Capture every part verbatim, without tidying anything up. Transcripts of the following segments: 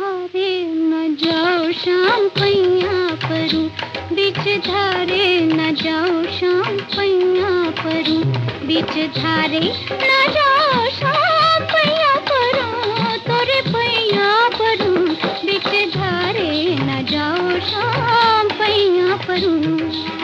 धारे न जाओ शाम पैया परूं, बीच धारे न जाओ शाम पैया परूं, बीच धारे न जाओ शाम पैया परूं, तोरे पैया परूं, बीच धारे न जाओ शाम पैया परूं।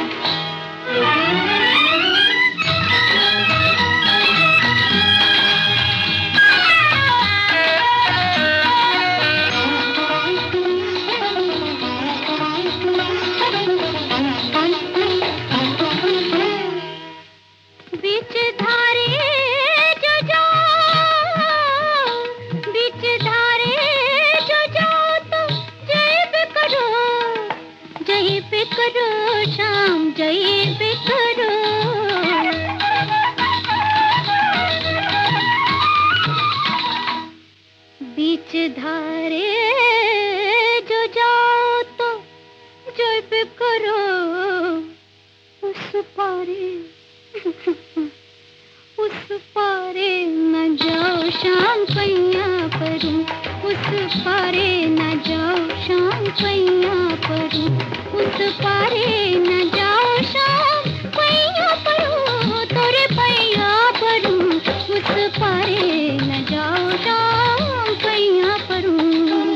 बीच धारे जो जाओ, बीच धारे जो जाओ तो जय पे करो, जय पे करो शाम जय पे करो। बीच धारे जो जाओ तो जय पे करो, उस पारे उस पारे न जाओ शाम पैया परूं, उस पारे न जाओ शाम पैया परूं, उस पारे न जाओ शाम पैया परूं, तोरे पैया परूं, उस पारे न जाओ शाम पैया परूं।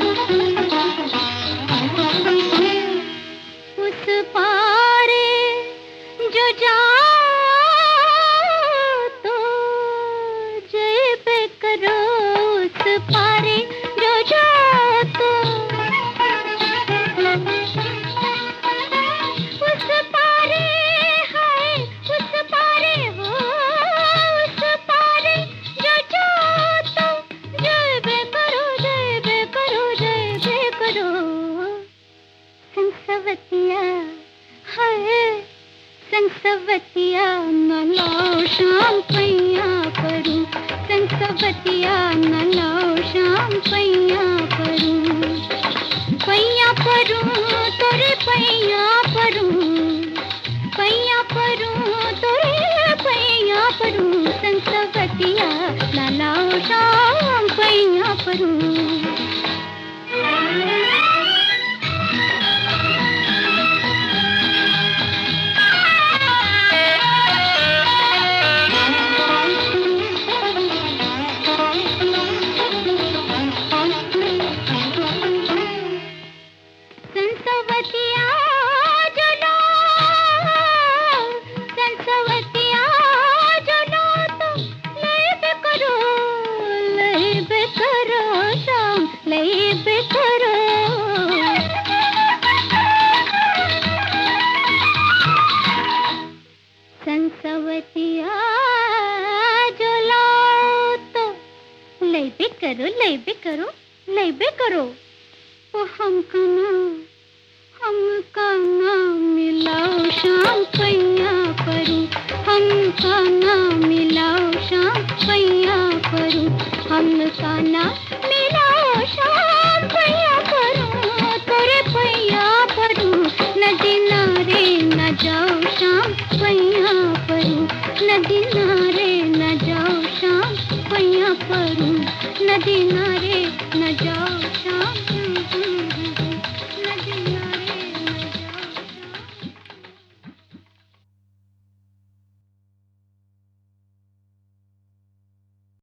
उस पारे जो जाओ पारे जो जाओ तो उस पारे है, उस पारे हो, उस पारे जो जाओ तो जय बे करो, जय बे करो, जय बे करो। संसवतिया है, संसवतिया न लाओ शाम पैया परूं, संसवतिया न लाओ शाम पैया परूं, पैया परूं तोरे पैया परूं, पैया परूं तोरे पैया परूं, संसवतिया न लाओ शाम पैया परूं। संसवतिया जो लाओ, संसवतिया जो लाओ तो लय बे करो, लय बे करो शाम लय बे करो। संसवतिया जो लाओ तो लय बे करो, लय बे करो, लय बे करो। ओ हमका ना, हमका ना मिलाओ शाम पैया परूं, हमका ना मिलाओ शाम पैया परूं, हमका ना मिलाओ शाम पैया परूं, तोरे पैया परूं, नदी नारे न जाओ शाम पैया परूं, नदी नारे न जाओ शाम पैया परूं, नदी नारे न जाओ शाम